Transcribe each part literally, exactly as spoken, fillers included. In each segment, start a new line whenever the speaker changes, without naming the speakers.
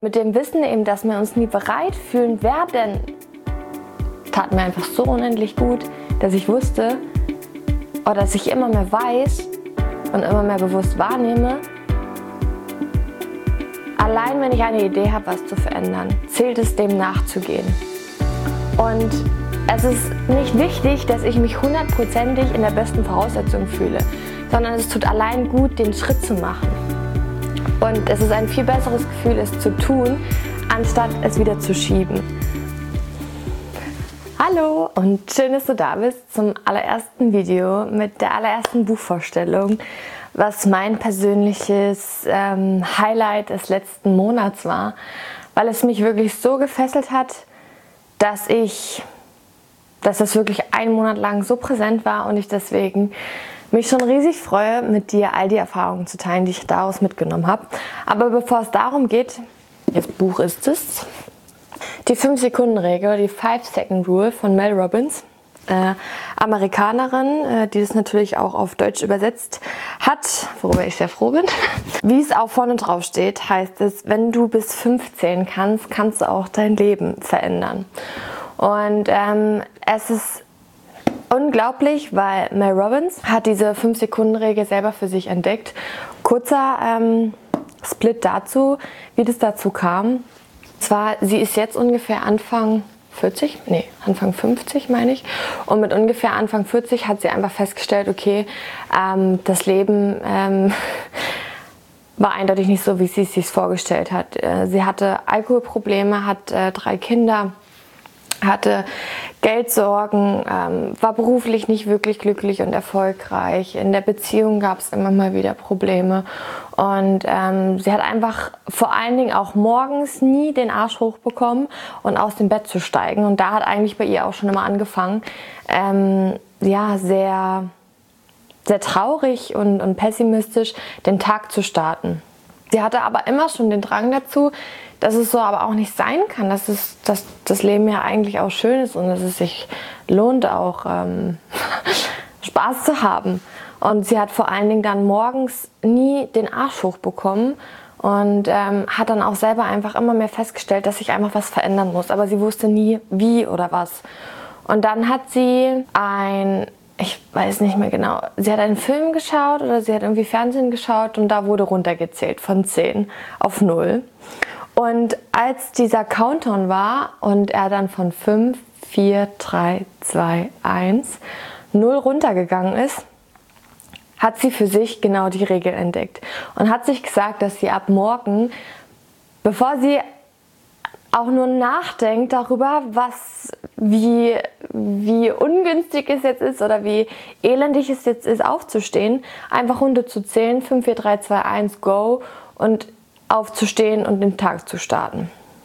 Mit dem Wissen eben, dass wir uns nie bereit fühlen werden, tat mir einfach so unendlich gut, dass ich wusste, oder dass ich immer mehr weiß und immer mehr bewusst wahrnehme, allein wenn ich eine Idee habe, was zu verändern, zählt es, dem nachzugehen. Und es ist nicht wichtig, dass ich mich hundertprozentig in der besten Voraussetzung fühle, sondern es tut allein gut, den Schritt zu machen. Und es ist ein viel besseres Gefühl, es zu tun, anstatt es wieder zu schieben. Hallo und schön, dass du da bist zum allerersten Video mit der allerersten Buchvorstellung, was mein persönliches ähm, Highlight des letzten Monats war, weil es mich wirklich so gefesselt hat, dass ich, dass es wirklich einen Monat lang so präsent war und ich deswegen mich schon riesig freue, mit dir all die Erfahrungen zu teilen, die ich daraus mitgenommen habe. Aber bevor es darum geht, das Buch ist es, die fünf Sekunden Regel, die five second rule von Mel Robbins, äh, Amerikanerin, äh, die das natürlich auch auf Deutsch übersetzt hat, worüber ich sehr froh bin. Wie es auch vorne drauf steht, heißt es, wenn du bis fünfzehn kannst, kannst du auch dein Leben verändern. Und ähm, es ist unglaublich, weil Mel Robbins hat diese fünf Sekunden Regel selber für sich entdeckt. Kurzer ähm, Split dazu, wie das dazu kam. Und zwar, sie ist jetzt ungefähr Anfang vierzig, nee, Anfang fünfzig meine ich. Und mit ungefähr Anfang vierzig hat sie einfach festgestellt, okay, ähm, das Leben ähm, war eindeutig nicht so, wie sie es sich vorgestellt hat. Äh, sie hatte Alkoholprobleme, hat äh, drei Kinder, hatte Geldsorgen, ähm, war beruflich nicht wirklich glücklich und erfolgreich. In der Beziehung gab es immer mal wieder Probleme. Und ähm, sie hat einfach vor allen Dingen auch morgens nie den Arsch hochbekommen und aus dem Bett zu steigen. Und da hat eigentlich bei ihr auch schon immer angefangen, ähm, ja, sehr, sehr traurig und, und pessimistisch den Tag zu starten. Sie hatte aber immer schon den Drang dazu, dass es so aber auch nicht sein kann, dass, es, dass das Leben ja eigentlich auch schön ist und dass es sich lohnt, auch ähm, Spaß zu haben. Und sie hat vor allen Dingen dann morgens nie den Arsch hochbekommen und ähm, hat dann auch selber einfach immer mehr festgestellt, dass sich einfach was verändern muss. Aber sie wusste nie, wie oder was. Und dann hat sie ein... Ich weiß nicht mehr genau. Sie hat einen Film geschaut oder sie hat irgendwie Fernsehen geschaut und da wurde runtergezählt von zehn auf null. Und als dieser Countdown war und er dann von fünf, vier, drei, zwei, eins, null runtergegangen ist, hat sie für sich genau die Regel entdeckt und hat sich gesagt, dass sie ab morgen, bevor sie auch nur nachdenkt darüber, was, wie, wie ungünstig es jetzt ist oder wie elendig es jetzt ist, aufzustehen, einfach runterzuzählen, fünf, vier, drei, zwei, eins, go und aufzustehen und den Tag zu starten.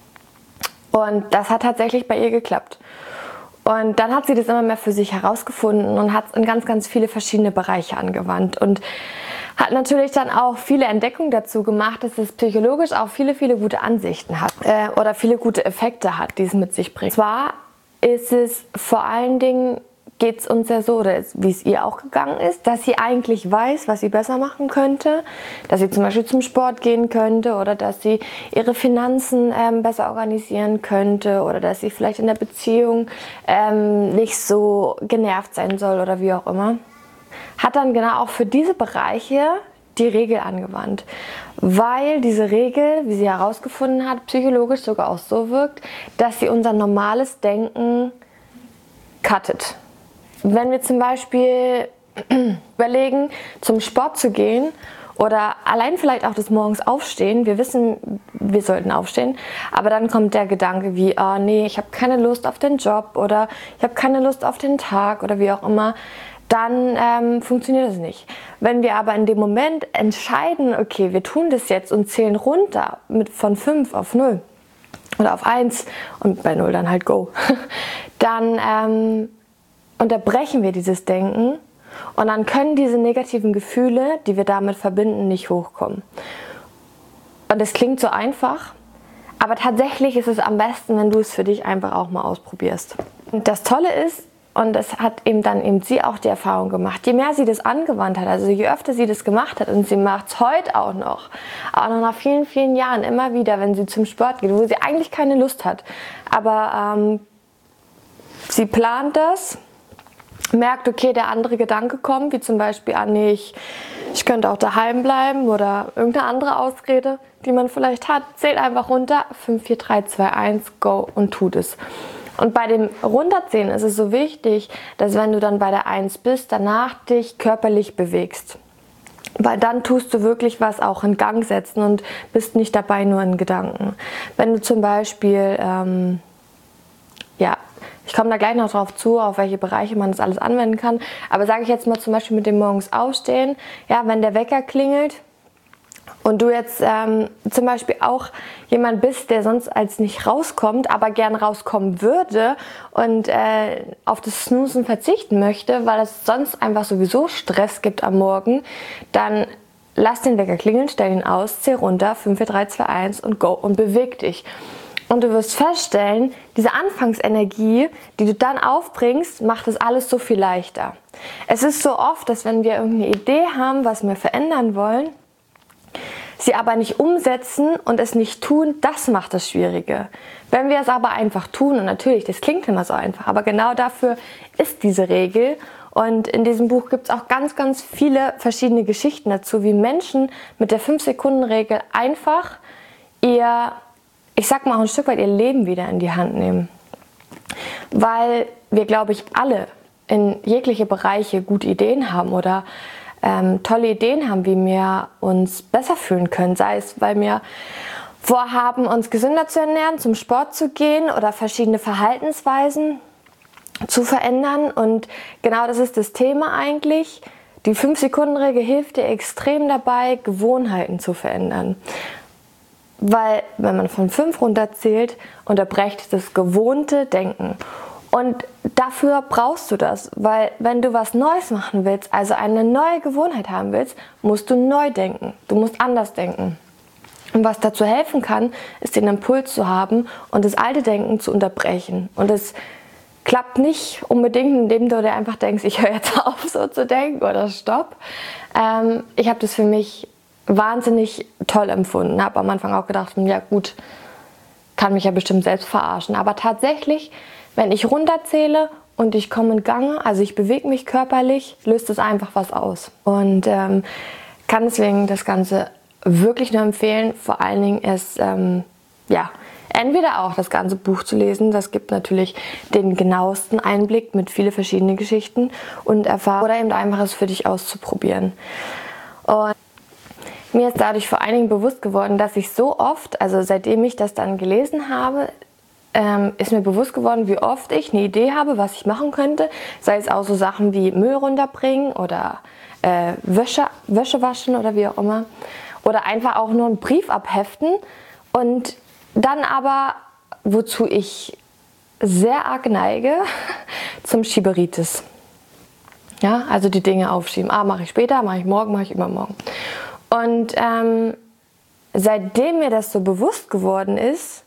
Und das hat tatsächlich bei ihr geklappt. Und dann hat sie das immer mehr für sich herausgefunden und hat es in ganz, ganz viele verschiedene Bereiche angewandt und hat natürlich dann auch viele Entdeckungen dazu gemacht, dass es psychologisch auch viele, viele gute Ansichten hat äh, oder viele gute Effekte hat, die es mit sich bringt. Zwar ist es vor allen Dingen, geht es uns ja so, oder wie es ihr auch gegangen ist, dass sie eigentlich weiß, was sie besser machen könnte, dass sie zum Beispiel zum Sport gehen könnte oder dass sie ihre Finanzen ähm, besser organisieren könnte oder dass sie vielleicht in der Beziehung ähm, nicht so genervt sein soll oder wie auch immer. Hat dann genau auch für diese Bereiche die Regel angewandt, weil diese Regel, wie sie herausgefunden hat, psychologisch sogar auch so wirkt, dass sie unser normales Denken cuttet. Wenn wir zum Beispiel überlegen, zum Sport zu gehen oder allein vielleicht auch des Morgens aufstehen, wir wissen, wir sollten aufstehen, aber dann kommt der Gedanke wie, oh nee, ich habe keine Lust auf den Job oder ich habe keine Lust auf den Tag oder wie auch immer, dann ähm, funktioniert das nicht. Wenn wir aber in dem Moment entscheiden, okay, wir tun das jetzt und zählen runter mit von fünf auf null oder auf eins und bei null dann halt go, dann ähm, unterbrechen wir dieses Denken und dann können diese negativen Gefühle, die wir damit verbinden, nicht hochkommen. Und es klingt so einfach, aber tatsächlich ist es am besten, wenn du es für dich einfach auch mal ausprobierst. Und das Tolle ist, und das hat eben dann eben sie auch die Erfahrung gemacht, je mehr sie das angewandt hat, also je öfter sie das gemacht hat, und sie macht es heute auch noch, auch noch nach vielen, vielen Jahren immer wieder, wenn sie zum Sport geht, wo sie eigentlich keine Lust hat, aber ähm, sie plant das, merkt, okay, der andere Gedanke kommt, wie zum Beispiel, ah nee, ich, ich könnte auch daheim bleiben oder irgendeine andere Ausrede, die man vielleicht hat, zählt einfach runter, fünf, vier, drei, zwei, eins, go und tut es. Und bei dem Runterzählen ist es so wichtig, dass wenn du dann bei der eins bist, danach dich körperlich bewegst. Weil dann tust du wirklich was auch in Gang setzen und bist nicht dabei nur in Gedanken. Wenn du zum Beispiel, ähm, ja, ich komme da gleich noch drauf zu, auf welche Bereiche man das alles anwenden kann, aber sage ich jetzt mal zum Beispiel mit dem morgens aufstehen, ja, wenn der Wecker klingelt, und du jetzt ähm, zum Beispiel auch jemand bist, der sonst als nicht rauskommt, aber gern rauskommen würde und äh, auf das Snoozen verzichten möchte, weil es sonst einfach sowieso Stress gibt am Morgen, dann lass den Wecker klingeln, stell ihn aus, zähl runter, fünf, vier, drei, zwei, eins und go und beweg dich. Und du wirst feststellen, diese Anfangsenergie, die du dann aufbringst, macht das alles so viel leichter. Es ist so oft, dass wenn wir irgendeine Idee haben, was wir verändern wollen, sie aber nicht umsetzen und es nicht tun, das macht das Schwierige. Wenn wir es aber einfach tun, und natürlich, das klingt immer so einfach, aber genau dafür ist diese Regel. Und in diesem Buch gibt es auch ganz, ganz viele verschiedene Geschichten dazu, wie Menschen mit der fünf Sekunden Regel einfach ihr, ich sag mal auch ein Stück weit ihr Leben wieder in die Hand nehmen. Weil wir, glaube ich, alle in jegliche Bereiche gute Ideen haben oder Ähm, tolle Ideen haben, wie wir uns besser fühlen können, sei es, weil wir vorhaben, uns gesünder zu ernähren, zum Sport zu gehen oder verschiedene Verhaltensweisen zu verändern. Und genau das ist das Thema eigentlich. Die fünf Sekunden Regel hilft dir extrem dabei, Gewohnheiten zu verändern. Weil, wenn man von fünf runterzählt, unterbricht das gewohnte Denken. Und dafür brauchst du das, weil wenn du was Neues machen willst, also eine neue Gewohnheit haben willst, musst du neu denken. Du musst anders denken. Und was dazu helfen kann, ist den Impuls zu haben und das alte Denken zu unterbrechen. Und es klappt nicht unbedingt, indem du dir einfach denkst, ich höre jetzt auf so zu denken oder stopp. Ähm, ich habe das für mich wahnsinnig toll empfunden. Habe am Anfang auch gedacht, ja gut, kann mich ja bestimmt selbst verarschen. Aber tatsächlich, wenn ich runterzähle und ich komme in Gang, also ich bewege mich körperlich, löst es einfach was aus. Und ähm, kann deswegen das Ganze wirklich nur empfehlen. Vor allen Dingen ist, ähm, ja, entweder auch das ganze Buch zu lesen, das gibt natürlich den genauesten Einblick mit vielen verschiedenen Geschichten und Erfahrungen, oder eben einfach es für dich auszuprobieren. Und mir ist dadurch vor allen Dingen bewusst geworden, dass ich so oft, also seitdem ich das dann gelesen habe, ähm, ist mir bewusst geworden, wie oft ich eine Idee habe, was ich machen könnte. Sei es auch so Sachen wie Müll runterbringen oder äh, Wäsche, Wäsche waschen oder wie auch immer. Oder einfach auch nur einen Brief abheften. Und dann aber, wozu ich sehr arg neige, zum Schieberitis. Ja, also die Dinge aufschieben. Ah, mache ich später, mache ich morgen, mache ich übermorgen. Und ähm, seitdem mir das so bewusst geworden ist,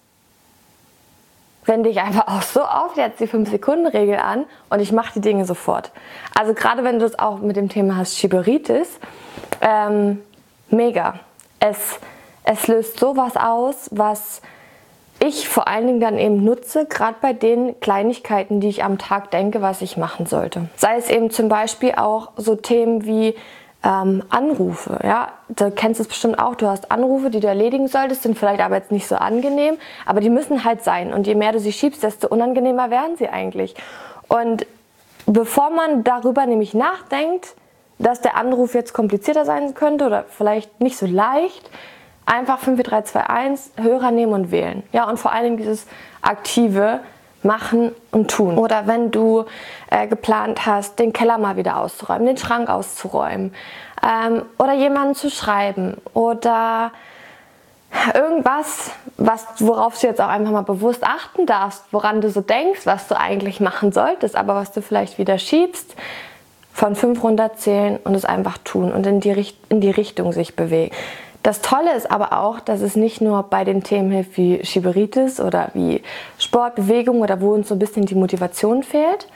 wende ich einfach auch so oft jetzt die fünf Sekunden Regel an und ich mache die Dinge sofort. Also gerade wenn du es auch mit dem Thema hast, Schieberitis, ähm, mega. Es, es löst sowas aus, was ich vor allen Dingen dann eben nutze, gerade bei den Kleinigkeiten, die ich am Tag denke, was ich machen sollte. Sei es eben zum Beispiel auch so Themen wie Ähm, Anrufe, ja, du kennst es bestimmt auch, du hast Anrufe, die du erledigen solltest, sind vielleicht aber jetzt nicht so angenehm, aber die müssen halt sein und je mehr du sie schiebst, desto unangenehmer werden sie eigentlich. Und bevor man darüber nämlich nachdenkt, dass der Anruf jetzt komplizierter sein könnte oder vielleicht nicht so leicht, einfach fünf, vier, drei, zwei, eins, Hörer nehmen und wählen. Ja, und vor allen Dingen dieses aktive Machen und Tun. Oder wenn du äh, geplant hast, den Keller mal wieder auszuräumen, den Schrank auszuräumen ähm, oder jemanden zu schreiben oder irgendwas, was, worauf du jetzt auch einfach mal bewusst achten darfst, woran du so denkst, was du eigentlich machen solltest, aber was du vielleicht wieder schiebst, von fünf runterzählen und es einfach tun und in die, Richt- in die Richtung sich bewegen. Das Tolle ist aber auch, dass es nicht nur bei den Themen hilft wie Schieberitis oder wie Sport, Bewegung oder wo uns so ein bisschen die Motivation fehlt,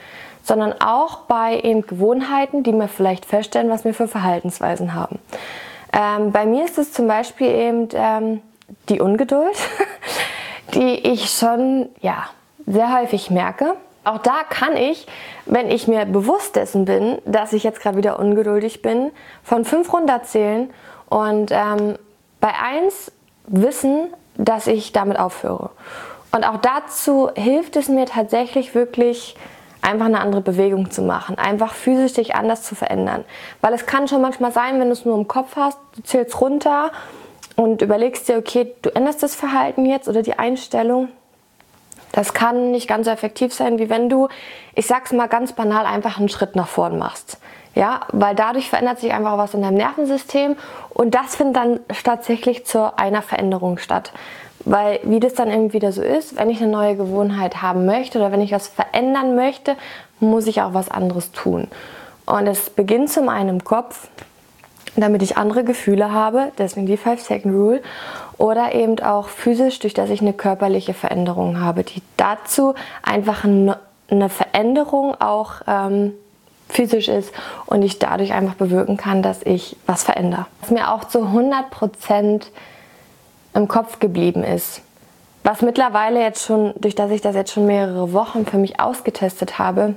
sondern auch bei eben Gewohnheiten, die wir vielleicht feststellen, was wir für Verhaltensweisen haben. Ähm, bei mir ist es zum Beispiel eben ähm, die Ungeduld, die ich schon ja, sehr häufig merke. Auch da kann ich, wenn ich mir bewusst dessen bin, dass ich jetzt gerade wieder ungeduldig bin, von fünf runterzählen und ähm, bei eins wissen, dass ich damit aufhöre. Und auch dazu hilft es mir tatsächlich wirklich, einfach eine andere Bewegung zu machen, einfach physisch dich anders zu verändern. Weil es kann schon manchmal sein, wenn du es nur im Kopf hast, du zählst runter und überlegst dir, okay, du änderst das Verhalten jetzt oder die Einstellung. Das kann nicht ganz so effektiv sein, wie wenn du, ich sag's mal ganz banal, einfach einen Schritt nach vorn machst. Ja, weil dadurch verändert sich einfach was in deinem Nervensystem und das findet dann tatsächlich zu einer Veränderung statt. Weil wie das dann irgendwie wieder so ist, wenn ich eine neue Gewohnheit haben möchte oder wenn ich was verändern möchte, muss ich auch was anderes tun. Und es beginnt zum einen im Kopf, damit ich andere Gefühle habe, deswegen die Five-Second-Rule, oder eben auch physisch, durch dass ich eine körperliche Veränderung habe, die dazu einfach eine Veränderung auch ähm, physisch ist und ich dadurch einfach bewirken kann, dass ich was verändere. Was mir auch zu hundert Prozent im Kopf geblieben ist, was mittlerweile jetzt schon, durch dass ich das jetzt schon mehrere Wochen für mich ausgetestet habe,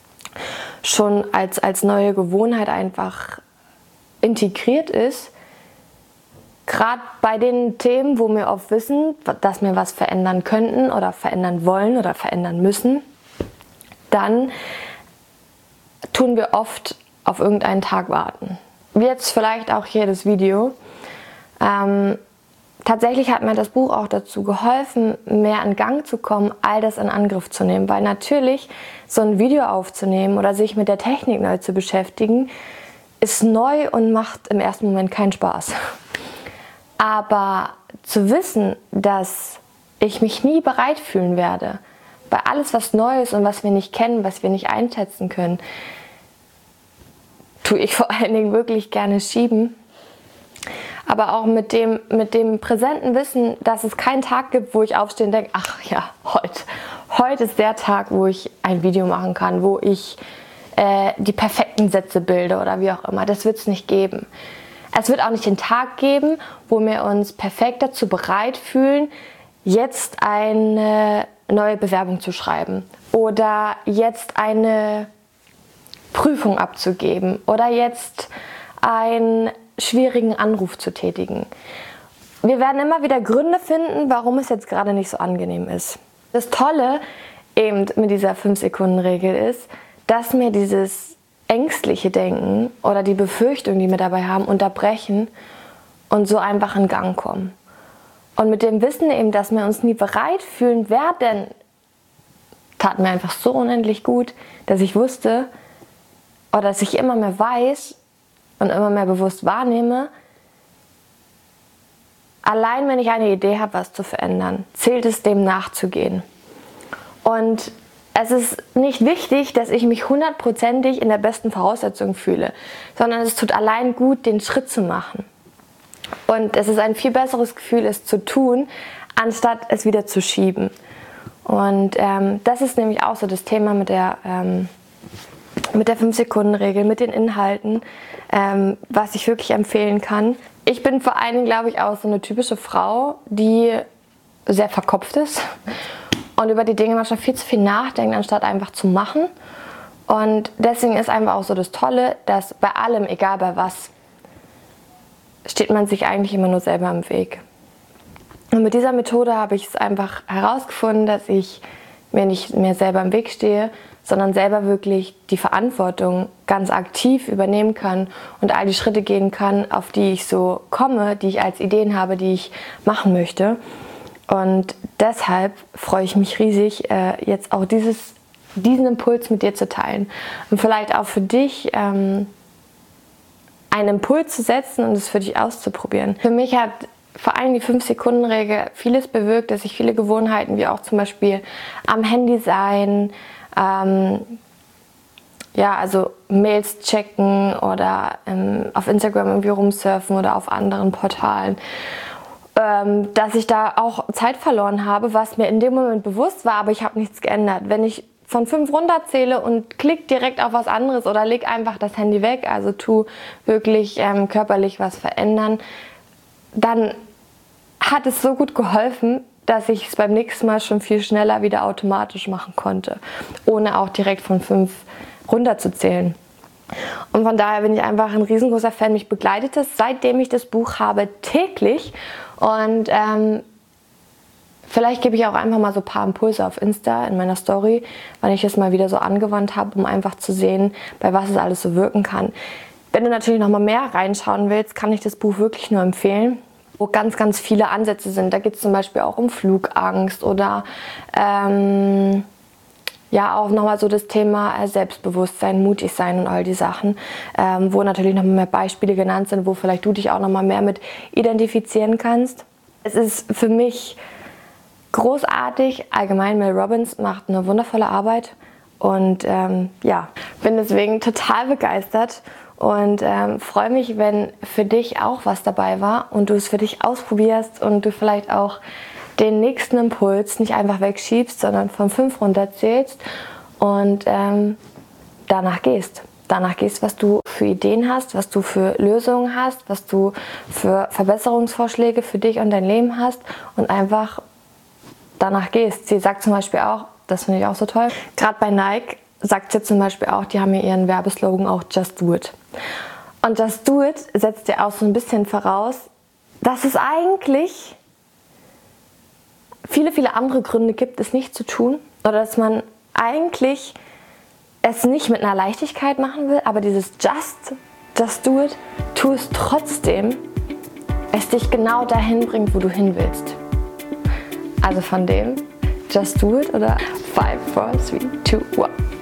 schon als, als neue Gewohnheit einfach integriert ist, gerade bei den Themen, wo wir oft wissen, dass wir was verändern könnten oder verändern wollen oder verändern müssen, dann tun wir oft auf irgendeinen Tag warten. Wie jetzt vielleicht auch hier das Video. Ähm, tatsächlich hat mir das Buch auch dazu geholfen, mehr in Gang zu kommen, all das in Angriff zu nehmen. Weil natürlich so ein Video aufzunehmen oder sich mit der Technik neu zu beschäftigen, ist neu und macht im ersten Moment keinen Spaß. Aber zu wissen, dass ich mich nie bereit fühlen werde, bei alles, was neu ist und was wir nicht kennen, was wir nicht einschätzen können, tue ich vor allen Dingen wirklich gerne schieben. Aber auch mit dem, mit dem präsenten Wissen, dass es keinen Tag gibt, wo ich aufstehe und denke, ach ja, heute. Heute ist der Tag, wo ich ein Video machen kann, wo ich äh, die perfekten Sätze bilde oder wie auch immer. Das wird es nicht geben. Es wird auch nicht den Tag geben, wo wir uns perfekt dazu bereit fühlen, jetzt eine neue Bewerbung zu schreiben oder jetzt eine Prüfung abzugeben oder jetzt einen schwierigen Anruf zu tätigen. Wir werden immer wieder Gründe finden, warum es jetzt gerade nicht so angenehm ist. Das Tolle eben mit dieser fünf Sekunden Regel ist, dass mir dieses ängstliche Denken oder die Befürchtung, die wir dabei haben, unterbrechen und so einfach in Gang kommen. Und mit dem Wissen eben, dass wir uns nie bereit fühlen werden, tat mir einfach so unendlich gut, dass ich wusste oder dass ich immer mehr weiß und immer mehr bewusst wahrnehme, allein wenn ich eine Idee habe, was zu verändern, zählt es dem nachzugehen. Und es ist nicht wichtig, dass ich mich hundertprozentig in der besten Voraussetzung fühle, sondern es tut allein gut, den Schritt zu machen. Und es ist ein viel besseres Gefühl, es zu tun, anstatt es wieder zu schieben. Und ähm, das ist nämlich auch so das Thema mit der, ähm, mit der fünf Sekunden Regel, mit den Inhalten, ähm, was ich wirklich empfehlen kann. Ich bin vor allen Dingen, glaube ich, auch so eine typische Frau, die sehr verkopft ist und über die Dinge manchmal viel zu viel nachdenkt, anstatt einfach zu machen. Und deswegen ist einfach auch so das Tolle, dass bei allem, egal bei was, steht man sich eigentlich immer nur selber im Weg. Und mit dieser Methode habe ich es einfach herausgefunden, dass ich mir nicht mehr selber im Weg stehe, sondern selber wirklich die Verantwortung ganz aktiv übernehmen kann und all die Schritte gehen kann, auf die ich so komme, die ich als Ideen habe, die ich machen möchte. Und deshalb freue ich mich riesig, jetzt auch dieses, diesen Impuls mit dir zu teilen. Und vielleicht auch für dich ähm, einen Impuls zu setzen und es für dich auszuprobieren. Für mich hat vor allem die fünf Sekunden Regel vieles bewirkt, dass ich viele Gewohnheiten, wie auch zum Beispiel am Handy sein, ähm, ja, also Mails checken oder ähm, auf Instagram irgendwie rumsurfen oder auf anderen Portalen, ähm, dass ich da auch Zeit verloren habe, was mir in dem Moment bewusst war, aber ich habe nichts geändert. Wenn ich von fünf runterzähle und klick direkt auf was anderes oder leg einfach das Handy weg, also tu wirklich ähm, körperlich was verändern, dann hat es so gut geholfen, dass ich es beim nächsten Mal schon viel schneller wieder automatisch machen konnte, ohne auch direkt von fünf runterzuzählen. Und von daher bin ich einfach ein riesengroßer Fan. Mich begleitet es, seitdem ich das Buch habe, täglich. Und ähm, vielleicht gebe ich auch einfach mal so ein paar Impulse auf Insta in meiner Story, weil ich es mal wieder so angewandt habe, um einfach zu sehen, bei was es alles so wirken kann. Wenn du natürlich noch mal mehr reinschauen willst, kann ich das Buch wirklich nur empfehlen, wo ganz, ganz viele Ansätze sind. Da geht es zum Beispiel auch um Flugangst oder ähm, ja auch nochmal so das Thema Selbstbewusstsein, mutig sein und all die Sachen, ähm, wo natürlich nochmal mehr Beispiele genannt sind, wo vielleicht du dich auch nochmal mehr mit identifizieren kannst. Es ist für mich großartig. Allgemein, Mel Robbins macht eine wundervolle Arbeit und ähm, ja, bin deswegen total begeistert und ähm, freue mich, wenn für dich auch was dabei war und du es für dich ausprobierst und du vielleicht auch den nächsten Impuls nicht einfach wegschiebst, sondern von fünf runterzählst und ähm, danach gehst. Danach gehst, was du für Ideen hast, was du für Lösungen hast, was du für Verbesserungsvorschläge für dich und dein Leben hast und einfach danach gehst. Sie sagt zum Beispiel auch, das finde ich auch so toll, gerade bei Nike sagt sie zum Beispiel auch, die haben ja ihren Werbeslogan auch Just Do It. Und Just Do It setzt ja auch so ein bisschen voraus, dass es eigentlich viele, viele andere Gründe gibt, es nicht zu tun. Oder dass man eigentlich es nicht mit einer Leichtigkeit machen will, aber dieses Just, Just Do It, tu es trotzdem, es dich genau dahin bringt, wo du hin willst. Also von dem, Just Do It oder five, four, three, two, one.